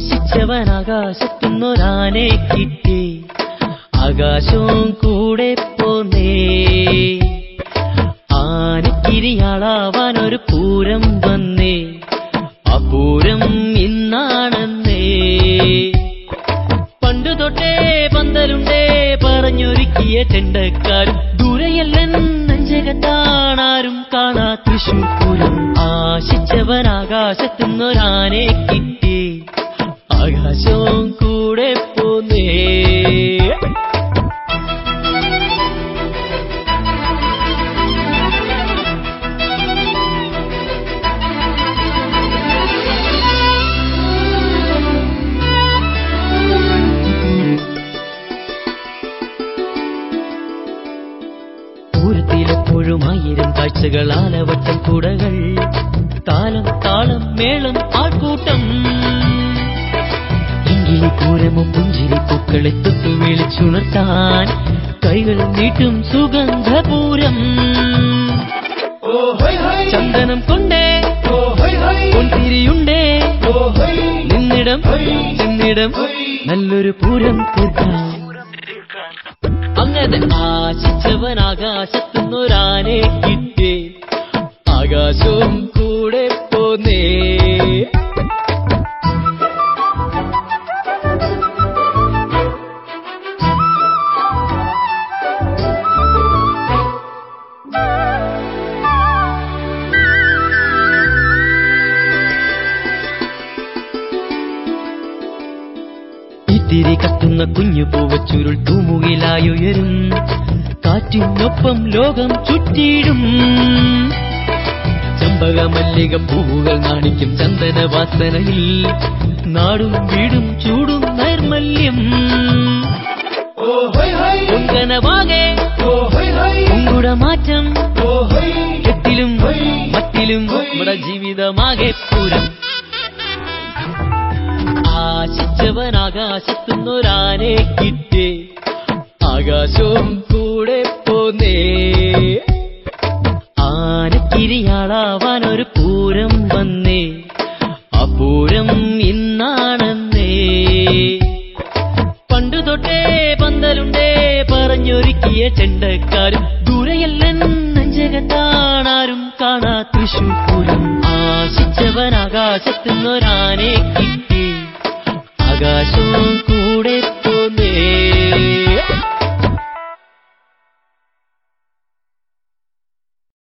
ആശിച്ചവനാകാശത്തുന്നൊരാനെ കിട്ടി, ആകാശവും കൂടെ പോന്നേ. ആനക്കിരിയാളാവാനൊരു പൂരം വന്നേ, ആ പൂരം ഇന്നാണെന്നേ. പണ്ടു തൊട്ടേ പന്തലുണ്ടേ പറഞ്ഞൊരുക്കിയ ചെണ്ടക്കാരും, ദൂരെയല്ലൻ നെഞ്ചകത്താണാരും കാണാ തൃശൂർ പൂരം. ആശിച്ചവനാകാശത്തുന്നൊരാനെ കിട്ടി, ആകാശവും കൂടെ പോന്നേ. പൂരത്തിലെപ്പോഴും 1000 കാഴ്ചകൾ, ആലവട്ടം കുടകൾ, താലം താളം മേളം ആൾക്കൂട്ടം. പൂരമോ പുഞ്ചിരി പൂക്കളെ തൊട്ടു വിളിച്ചുണർത്താൻ കൈകൾ നീട്ടും സുഗന്ധപൂരം. ചന്ദനം കൊണ്ടേ പൊൻതിരിയുണ്ടേ, നിന്നിടം ചെന്നിടം നല്ലൊരു പൂരം തീർക്കാം. അങ്ങനെ ആശിച്ചവനാകാശത്തുന്നൊരാനെ കിട്ടി, ആകാശവും കൂടെ പോന്നേ. തിരി കത്തുന്ന കുഞ്ഞു പൂവച്ചുരുൾ തൂമുകിലായുയരും, കാറ്റിനൊപ്പം ലോകം ചുറ്റിയിടും. ചമ്പക മല്ലിക പൂവുകൾ നാണിക്കും ചന്ദനവാസനയിൽ, നാടും വീടും ചൂടും നൈർമല്യം. പൊൻകനവാകെ മാറ്റം, എത്തിലും മറ്റിലും നമ്മുടെ ജീവിതമാകെ പൂരം. ആശിച്ചവനാകാശത്തുന്നൊരാനെ കിട്ടി, ആകാശവും കൂടെ പോന്നേ. ആനക്കിരിയാളാവാനൊരു പൂരം വന്നേ, ആ പൂരം ഇന്നാണെന്നേ. പണ്ടു തൊട്ടേ പന്തലുണ്ടേ പറഞ്ഞൊരുക്കിയ ചെണ്ടക്കാരും, ദൂരെയല്ലൻ നെഞ്ചകത്താണാരും കാണാ തൃശൂർ പൂരം. ആശിച്ചവനാകാശത്തുന്നൊരാനെ കിട്ടി, ആകാശവും